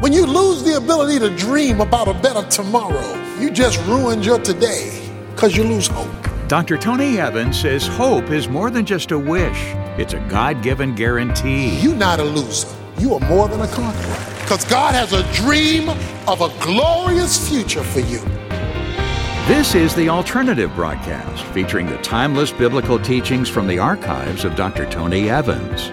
When you lose the ability to dream about a better tomorrow, you just ruined your today because you lose hope. Dr. Tony Evans says hope is more than just a wish. It's a God-given guarantee. You're not a loser. You are more than a conqueror. Because God has a dream of a glorious future for you. This is The Alternative Broadcast, featuring the timeless biblical teachings from the archives of Dr. Tony Evans.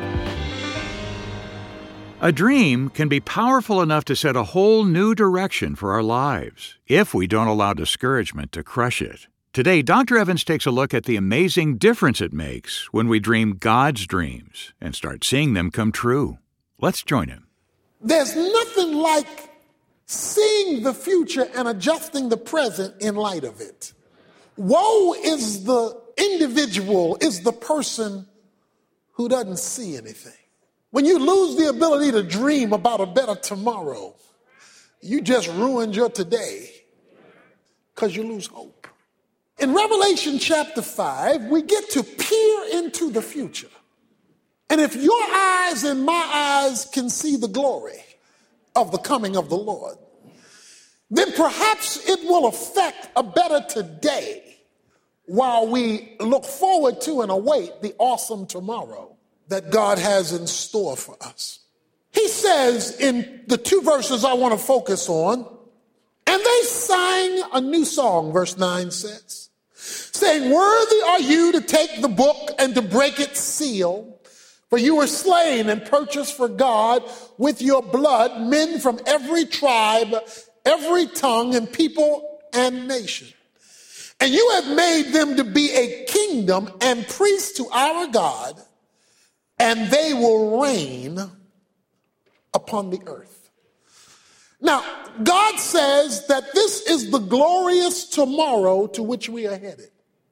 A dream can be powerful enough to set a whole new direction for our lives, if we don't allow discouragement to crush it. Today, Dr. Evans takes a look at the amazing difference it makes when we dream God's dreams and start seeing them come true. Let's join him. There's nothing like seeing the future and adjusting the present in light of it. Woe is the individual, is the person who doesn't see anything. When you lose the ability to dream about a better tomorrow, you just ruined your today because you lose hope. In Revelation chapter 5, we get to peer into the future. And if your eyes and my eyes can see the glory of the coming of the Lord, then perhaps it will affect a better today while we look forward to and await the awesome tomorrow that God has in store for us. He says in the two verses I want to focus on, and they sang a new song, verse 9 says, saying, worthy are you to take the book and to break its seal, for you were slain and purchased for God with your blood men from every tribe, every tongue and people and nation. And you have made them to be a kingdom and priests to our God, and they will reign upon the earth. Now, God says that this is the glorious tomorrow to which we are headed.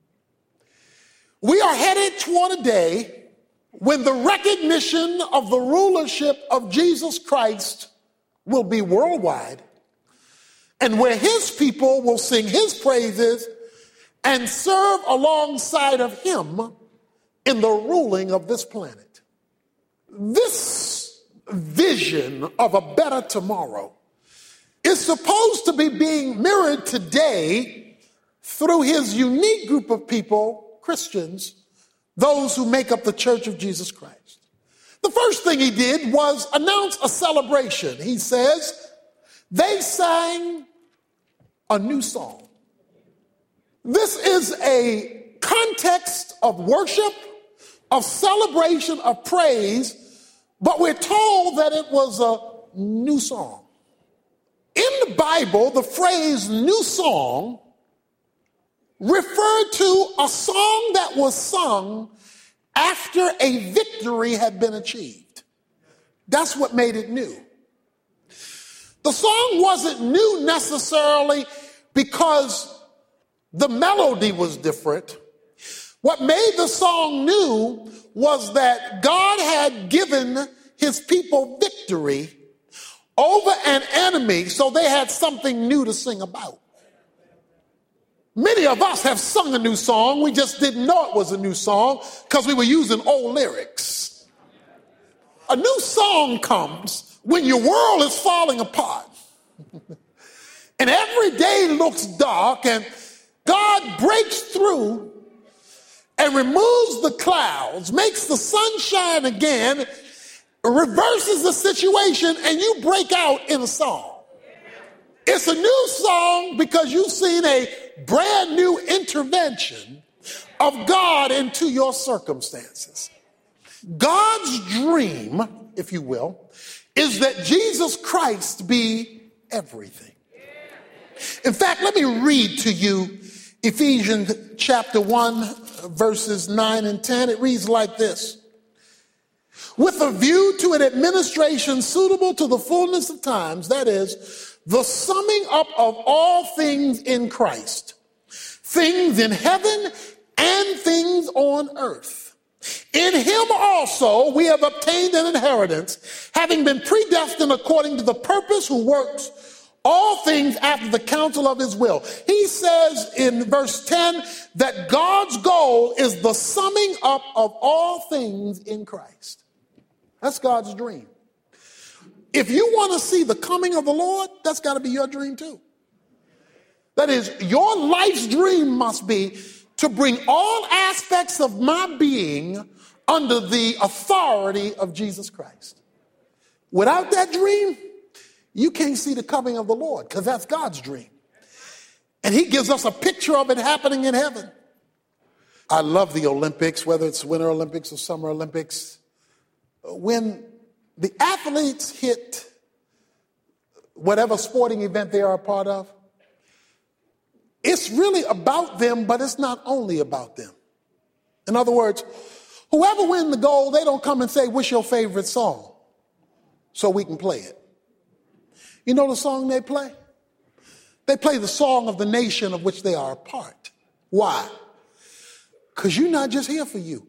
We are headed toward a day when the recognition of the rulership of Jesus Christ will be worldwide, and where his people will sing his praises and serve alongside of him in the ruling of this planet. This vision of a better tomorrow is supposed to be being mirrored today through his unique group of people, Christians, those who make up the Church of Jesus Christ. The first thing he did was announce a celebration. He says, they sang a new song. This is a context of worship, of celebration, of praise, but we're told that it was a new song. In the Bible, the phrase new song referred to a song that was sung after a victory had been achieved. That's what made it new. The song wasn't new necessarily because the melody was different. What made the song new was that God had given his people victory over an enemy, so they had something new to sing about. Many of us have sung a new song. We just didn't know it was a new song because we were using old lyrics. A new song comes when your world is falling apart and every day looks dark, and God breaks through and removes the clouds, makes the sun shine again, reverses the situation, and you break out in a song. It's a new song because you've seen a brand new intervention of God into your circumstances. God's dream, if you will, is that Jesus Christ be everything. In fact, let me read to you Ephesians chapter 1, verses 9 and 10. It reads like this. With a view to an administration suitable to the fullness of times, that is, the summing up of all things in Christ, things in heaven and things on earth. In him also we have obtained an inheritance, having been predestined according to the purpose who works all things after the counsel of his will. He says in verse 10 that God's goal is the summing up of all things in Christ. That's God's dream. If you want to see the coming of the Lord, that's got to be your dream too. That is, your life's dream must be to bring all aspects of my being under the authority of Jesus Christ. Without that dream, you can't see the coming of the Lord, because that's God's dream. And he gives us a picture of it happening in heaven. I love the Olympics, whether it's Winter Olympics or Summer Olympics. When the athletes hit whatever sporting event they are a part of, it's really about them, but it's not only about them. In other words, whoever wins the gold, they don't come and say, what's your favorite song? So we can play it. You know the song they play? They play the song of the nation of which they are a part. Why? Because you're not just here for you.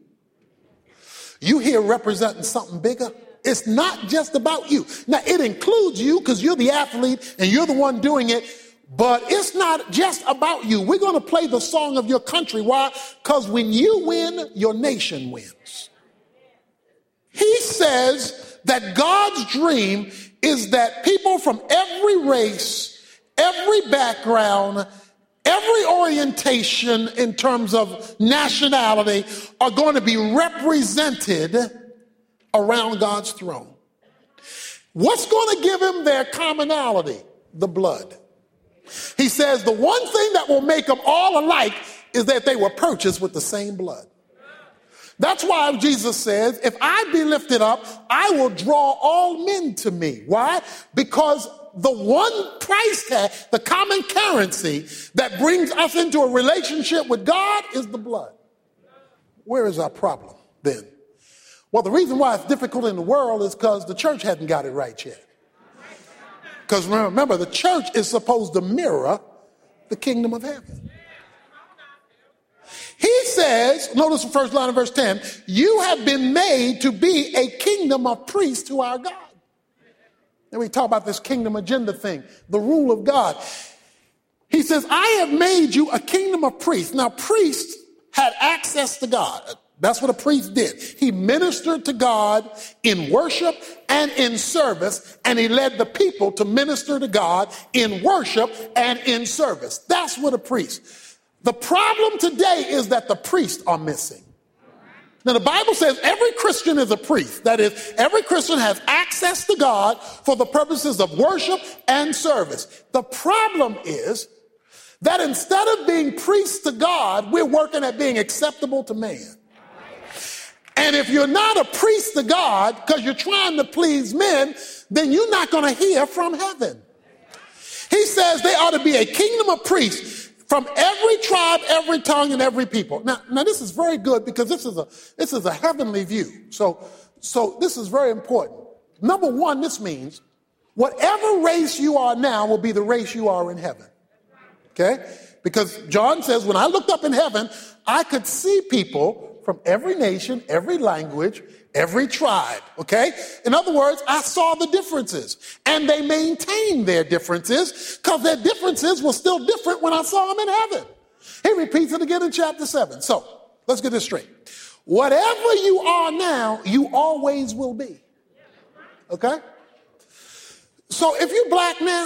You here representing something bigger. It's not just about you. Now, it includes you because you're the athlete and you're the one doing it, but it's not just about you. We're going to play the song of your country. Why? Because when you win, your nation wins. He says that God's dream is that people from every race, every background, every orientation in terms of nationality are going to be represented around God's throne. What's going to give them their commonality? The blood. He says the one thing that will make them all alike is that they were purchased with the same blood. That's why Jesus says, if I be lifted up, I will draw all men to me. Why? Because the one price tag, the common currency that brings us into a relationship with God is the blood. Where is our problem then? Well, the reason why it's difficult in the world is because the church hadn't got it right yet. Because remember, the church is supposed to mirror the kingdom of heaven. He says, notice the first line of verse 10, you have been made to be a kingdom of priests to our God. And we talk about this kingdom agenda thing, the rule of God. He says, I have made you a kingdom of priests. Now, priests had access to God. That's what a priest did. He ministered to God in worship and in service, and he led the people to minister to God in worship and in service. That's what a priest. The problem today is that the priests are missing. Now, the Bible says every Christian is a priest. That is, every Christian has access to God for the purposes of worship and service. The problem is that instead of being priests to God, we're working at being acceptable to man. And if you're not a priest to God because you're trying to please men, then you're not going to hear from heaven. He says they ought to be a kingdom of priests from every tribe, every tongue, and every people. Now this is very good because this is a heavenly view. So this is very important. Number one, this means whatever race you are now will be the race you are in heaven. Okay? Because John says, when I looked up in heaven, I could see people from every nation, every language, every tribe, okay? In other words, I saw the differences, and they maintained their differences because their differences were still different when I saw them in heaven. He repeats it again in chapter 7. So let's get this straight. Whatever you are now, you always will be, okay? So if you're black now,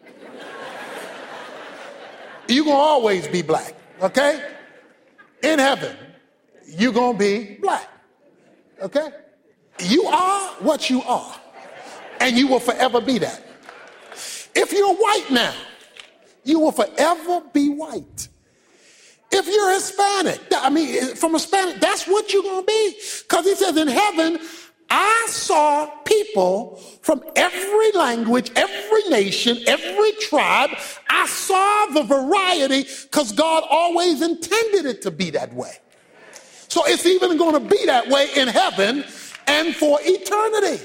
you're going to always be black, okay? In heaven, you're going to be black. Okay? You are what you are. And you will forever be that. If you're white now, you will forever be white. If you're Hispanic, from Hispanic, that's what you're going to be. Because he says in heaven, I saw people from every language, every nation, every tribe. I saw the variety because God always intended it to be that way. So it's even going to be that way in heaven and for eternity.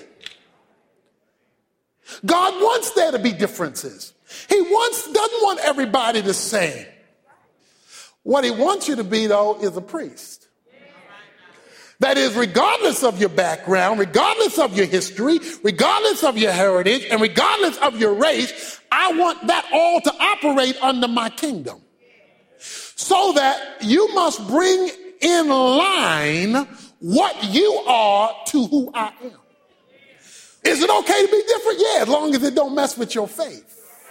God wants there to be differences. He doesn't want everybody the same. What he wants you to be, though, is a priest. That is, regardless of your background, regardless of your history, regardless of your heritage, and regardless of your race, I want that all to operate under my kingdom. So that you must bring in line what you are to who I am. Is it okay to be different? Yeah, as long as it don't mess with your faith.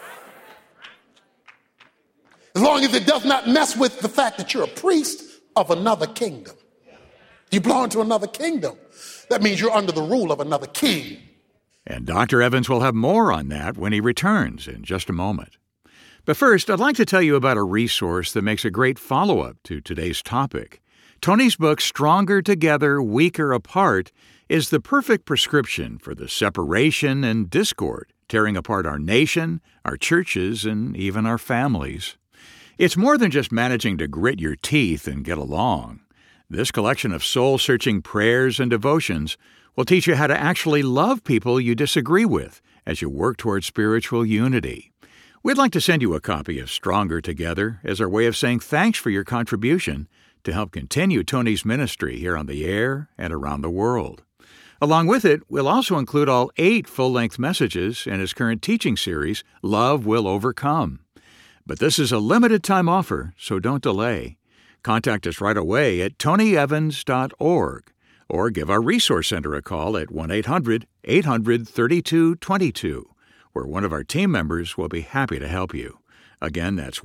As long as it does not mess with the fact that you're a priest of another kingdom. You belong to another kingdom. That means you're under the rule of another king. And Dr. Evans will have more on that when he returns in just a moment. But first, I'd like to tell you about a resource that makes a great follow-up to today's topic. Tony's book, Stronger Together, Weaker Apart, is the perfect prescription for the separation and discord tearing apart our nation, our churches, and even our families. It's more than just managing to grit your teeth and get along. This collection of soul-searching prayers and devotions will teach you how to actually love people you disagree with as you work toward spiritual unity. We'd like to send you a copy of Stronger Together as our way of saying thanks for your contribution to help continue Tony's ministry here on the air and around the world. Along with it, we'll also include all 8 full-length messages in his current teaching series, Love Will Overcome. But this is a limited-time offer, so don't delay. Contact us right away at tonyevans.org or give our Resource Center a call at 1-800-800-3222, where one of our team members will be happy to help you. Again, that's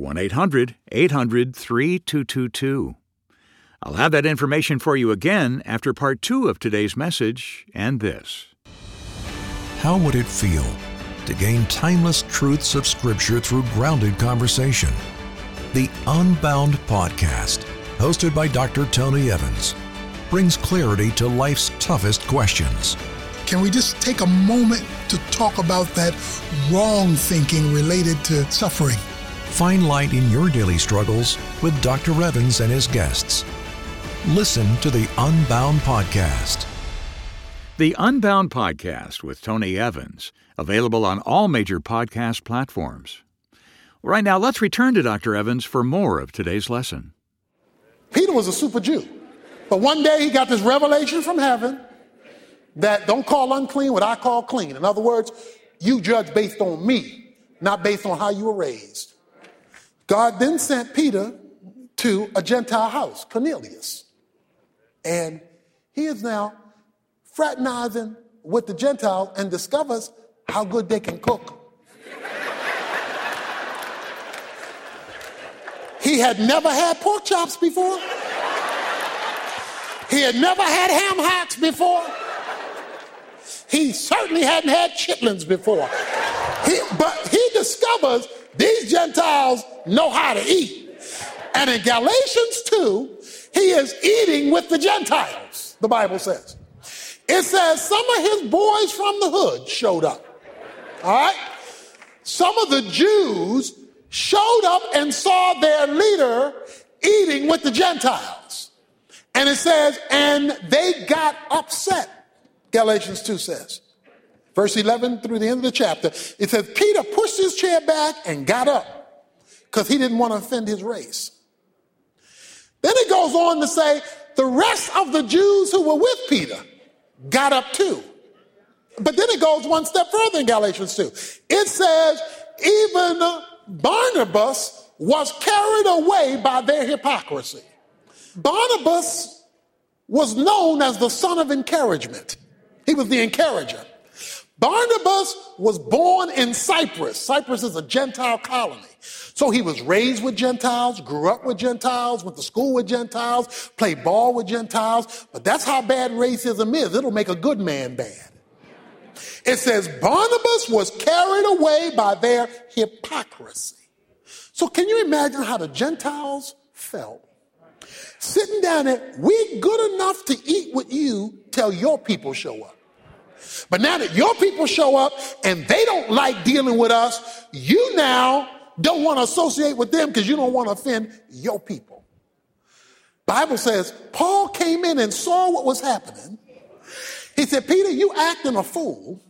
1-800-800-3222. I'll have that information for you again after part 2 of today's message and this. How would it feel to gain timeless truths of Scripture through grounded conversation? The Unbound Podcast, hosted by Dr. Tony Evans, brings clarity to life's toughest questions. Can we just take a moment to talk about that wrong thinking related to suffering? Find light in your daily struggles with Dr. Evans and his guests. Listen to the Unbound Podcast. The Unbound Podcast with Tony Evans, available on all major podcast platforms. Right now, let's return to Dr. Evans for more of today's lesson. Peter was a super Jew. But one day he got this revelation from heaven that don't call unclean what I call clean. In other words, you judge based on me, not based on how you were raised. God then sent Peter to a Gentile house, Cornelius. And he is now fraternizing with the Gentiles and discovers how good they can cook. He had never had pork chops before. He had never had ham hocks before. He certainly hadn't had chitlins before. But he discovers these Gentiles know how to eat. And in Galatians 2, he is eating with the Gentiles, the Bible says. It says some of his boys from the hood showed up. All right? Some of the Jews showed up and saw their leader eating with the Gentiles. And it says, and they got upset, Galatians 2 says. Verse 11 through the end of the chapter, it says, Peter pushed his chair back and got up because he didn't want to offend his race. Then it goes on to say, the rest of the Jews who were with Peter got up too. But then it goes one step further in Galatians 2. It says, even Barnabas was carried away by their hypocrisy. Barnabas was known as the son of encouragement. He was the encourager. Barnabas was born in Cyprus. Cyprus is a Gentile colony. So he was raised with Gentiles, grew up with Gentiles, went to school with Gentiles, played ball with Gentiles. But that's how bad racism is. It'll make a good man bad. It says Barnabas was carried away by their hypocrisy. So can you imagine how the Gentiles felt? Sitting down there, we're good enough to eat with you till your people show up. But now that your people show up and they don't like dealing with us, you now don't want to associate with them because you don't want to offend your people. Bible says Paul came in and saw what was happening. He said, Peter, you acting a fool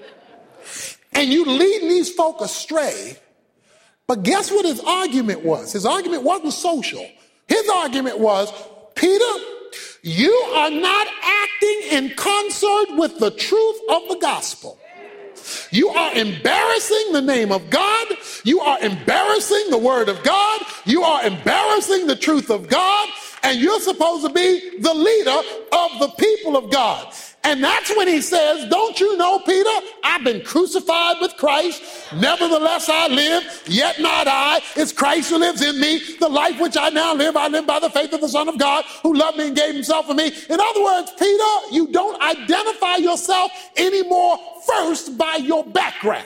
and you leading these folk astray. But guess what his argument was? His argument wasn't social. His argument was, Peter, you are not acting in concert with the truth of the gospel. You are embarrassing the name of God. You are embarrassing the word of God. You are embarrassing the truth of God. And you're supposed to be the leader of the people of God. And that's when he says, don't you know, Peter, I've been crucified with Christ. Nevertheless, I live, yet not I. It's Christ who lives in me. The life which I now live, I live by the faith of the Son of God who loved me and gave himself for me. In other words, Peter, you don't identify yourself anymore first by your background.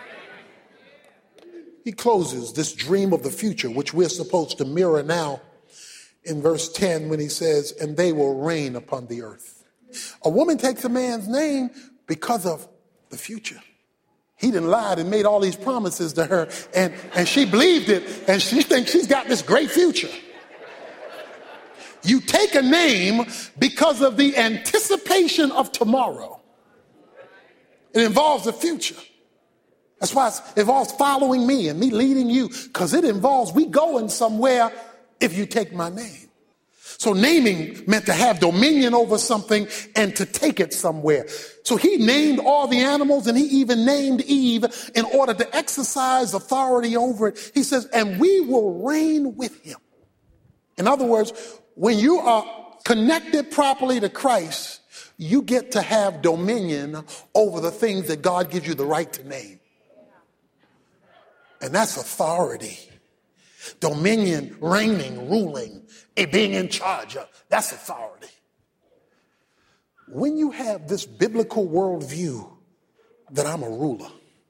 He closes this dream of the future, which we're supposed to mirror now, in verse 10 when he says, and they will reign upon the earth. A woman takes a man's name because of the future. He done lied and made all these promises to her, and she believed it, and she thinks she's got this great future. You take a name because of the anticipation of tomorrow. It involves the future. That's why it involves following me and me leading you, because it involves we going somewhere if you take my name. So naming meant to have dominion over something and to take it somewhere. So he named all the animals, and he even named Eve in order to exercise authority over it. He says, and we will reign with him. In other words, when you are connected properly to Christ, you get to have dominion over the things that God gives you the right to name. And that's authority. Dominion, reigning, ruling, being in charge of. That's authority. When you have this biblical worldview that I'm a ruler,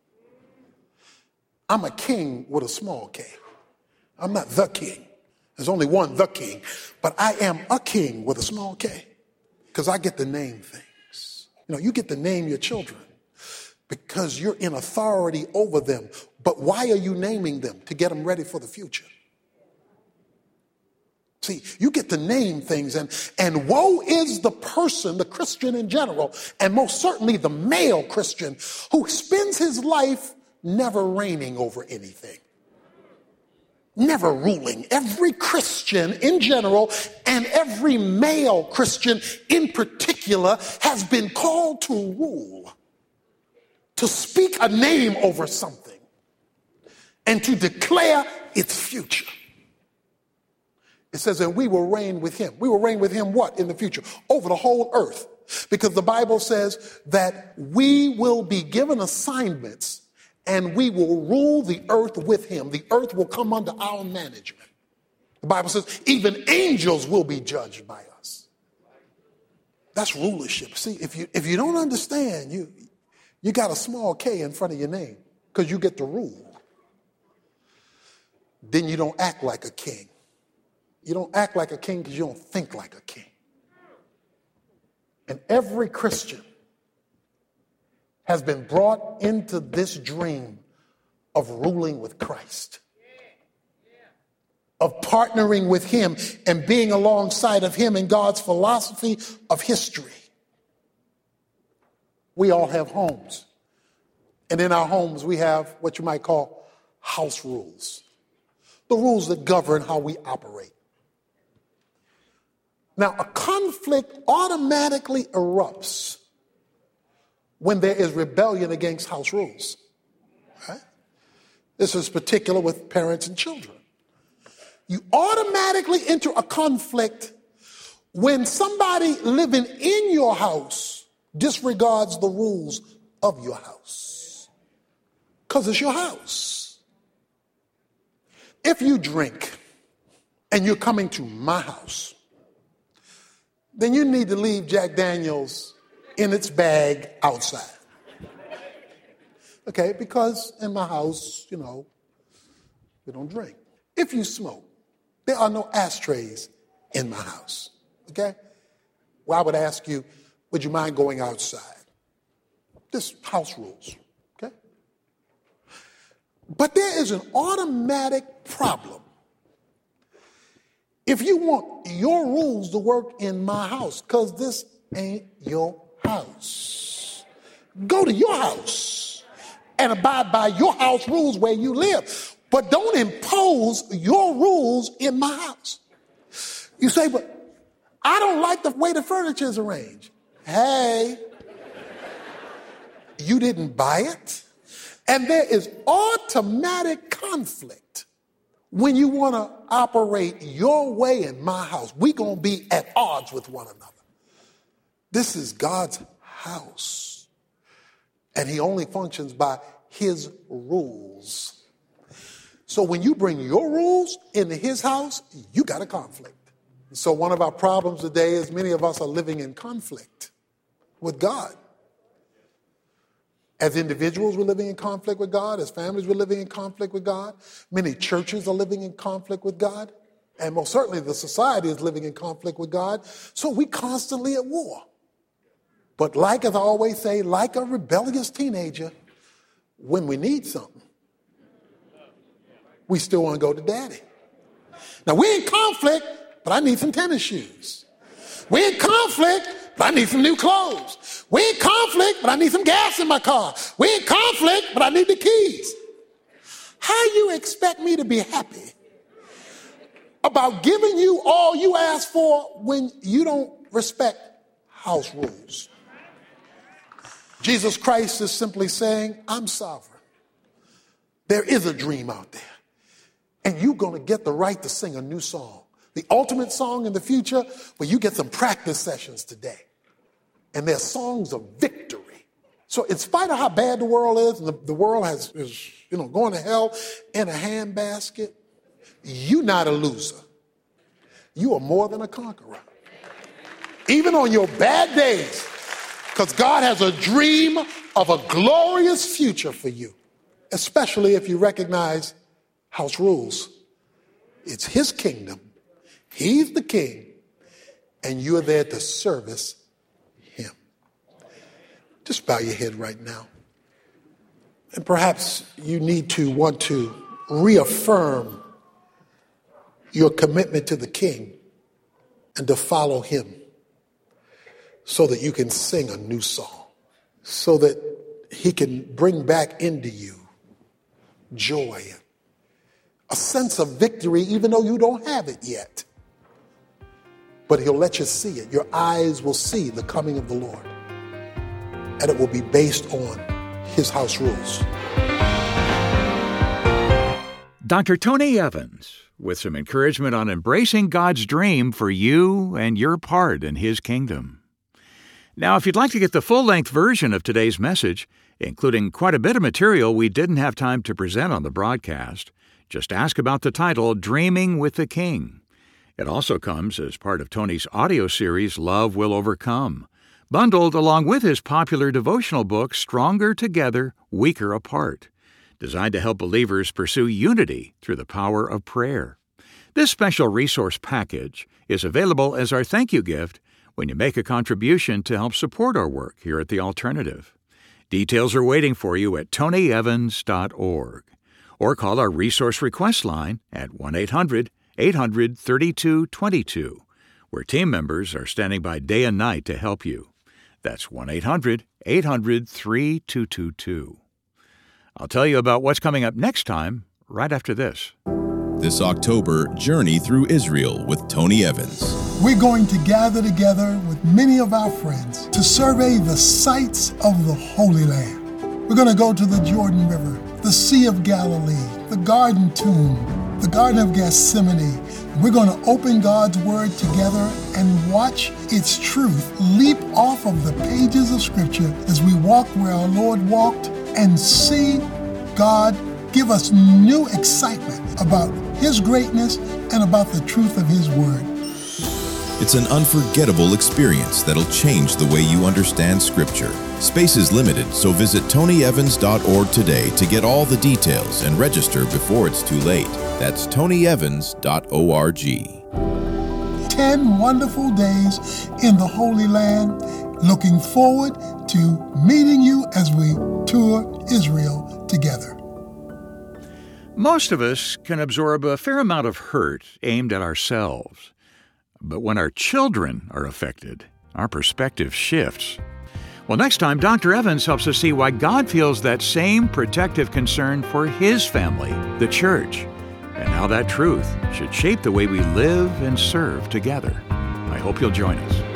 I'm a king with a small k. I'm not the king. There's only one the king. But I am a king with a small k because I get to name things. You know, you get to name your children because you're in authority over them. But why are you naming them? To get them ready for the future. See, you get to name things, and woe is the person, the Christian in general, and most certainly the male Christian, who spends his life never reigning over anything. Never ruling. Every Christian in general and every male Christian in particular has been called to rule, to speak a name over something, and to declare its future. It says, and we will reign with him. We will reign with him what in the future? Over the whole earth. Because the Bible says that we will be given assignments and we will rule the earth with him. The earth will come under our management. The Bible says even angels will be judged by us. That's rulership. See, if you don't understand, you got a small K in front of your name because you get to rule. Then you don't act like a king. You don't act like a king because you don't think like a king. And every Christian has been brought into this dream of ruling with Christ, of partnering with him and being alongside of him in God's philosophy of history. We all have homes. And in our homes, we have what you might call house rules, the rules that govern how we operate. Now, a conflict automatically erupts when there is rebellion against house rules. Right? This is particular with parents and children. You automatically enter a conflict when somebody living in your house disregards the rules of your house. Because it's your house. If you drink and you're coming to my house, then you need to leave Jack Daniels in its bag outside. Okay, because in my house, we don't drink. If you smoke, there are no ashtrays in my house. Okay? Well, I would ask you, would you mind going outside? This house rules. Okay? But there is an automatic problem. If you want your rules to work in my house, because this ain't your house, go to your house and abide by your house rules where you live. But don't impose your rules in my house. You say, but I don't like the way the furniture is arranged. Hey, you didn't buy it. And there is automatic conflict when you want to operate your way in my house. We're going to be at odds with one another. This is God's house. And he only functions by his rules. So when you bring your rules into his house, you got a conflict. So one of our problems today is many of us are living in conflict with God. As individuals, we're living in conflict with God. As families, we're living in conflict with God. Many churches are living in conflict with God. And most certainly the society is living in conflict with God. So we constantly at war. But like, as I always say, like a rebellious teenager, when we need something, we still want to go to daddy. Now, we're in conflict, but I need some tennis shoes. We're in conflict, but I need some new clothes. We're in conflict, but I need some gas in my car. We're in conflict, but I need the keys. How you expect me to be happy about giving you all you ask for when you don't respect house rules? Jesus Christ is simply saying, I'm sovereign. There is a dream out there. And you're going to get the right to sing a new song. The ultimate song in the future, where you get some practice sessions today. And they're songs of victory. So in spite of how bad the world is, and the world is going to hell in a handbasket, you're not a loser. You are more than a conqueror. Even on your bad days, because God has a dream of a glorious future for you, especially if you recognize house rules. It's his kingdom. He's the king, and you're there to service him. Just bow your head right now. And perhaps you want to reaffirm your commitment to the king and to follow him so that you can sing a new song, so that he can bring back into you joy, a sense of victory, even though you don't have it yet. But he'll let you see it. Your eyes will see the coming of the Lord. And it will be based on his house rules. Dr. Tony Evans, with some encouragement on embracing God's dream for you and your part in his kingdom. Now, if you'd like to get the full-length version of today's message, including quite a bit of material we didn't have time to present on the broadcast, just ask about the title, Dreaming with the King. It also comes as part of Tony's audio series, Love Will Overcome, bundled along with his popular devotional book, Stronger Together, Weaker Apart, designed to help believers pursue unity through the power of prayer. This special resource package is available as our thank you gift when you make a contribution to help support our work here at The Alternative. Details are waiting for you at tonyevans.org. Or call our resource request line at 1-800-800-3222, where team members are standing by day and night to help you. That's 1-800-800-3222. I'll tell you about what's coming up next time, right after this. This October, journey through Israel with Tony Evans. We're going to gather together with many of our friends to survey the sites of the Holy Land. We're going to go to the Jordan River, the Sea of Galilee, the Garden Tomb, the Garden of Gethsemane. We're going to open God's Word together and watch its truth leap off of the pages of Scripture as we walk where our Lord walked and see God give us new excitement about His greatness and about the truth of His Word. It's an unforgettable experience that'll change the way you understand Scripture. Space is limited, so visit tonyevans.org today to get all the details and register before it's too late. That's tonyevans.org. 10 wonderful days in the Holy Land. Looking forward to meeting you as we tour Israel together. Most of us can absorb a fair amount of hurt aimed at ourselves. But when our children are affected, our perspective shifts. Well, next time, Dr. Evans helps us see why God feels that same protective concern for His family, the church, and how that truth should shape the way we live and serve together. I hope you'll join us.